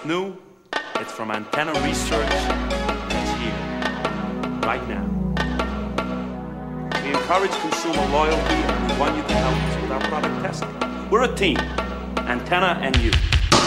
What's new? It's from Antenna Research. It's here, right now. We encourage consumer loyalty and we want you to help us with our product testing. We're a team, Antenna and you.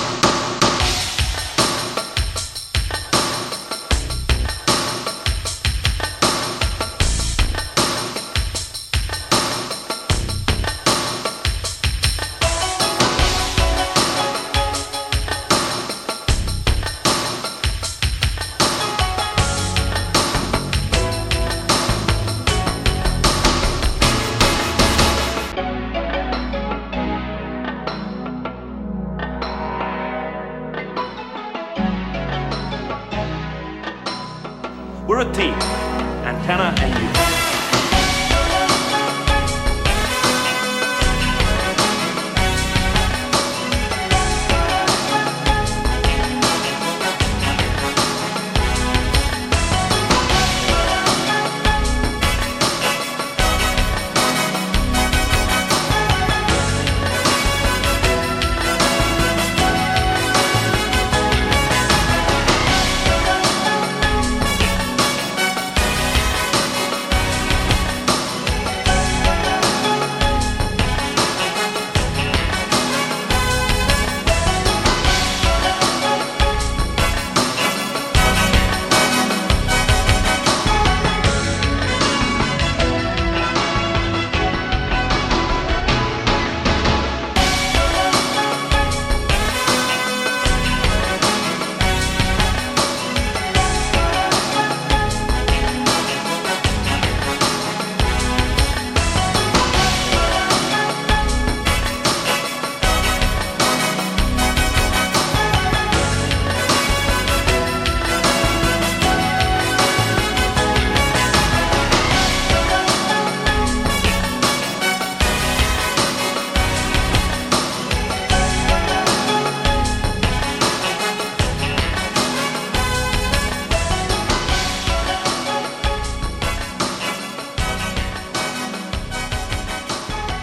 We're a team, Antenna and you.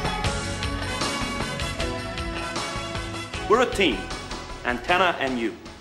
We're a team, Antenna and you.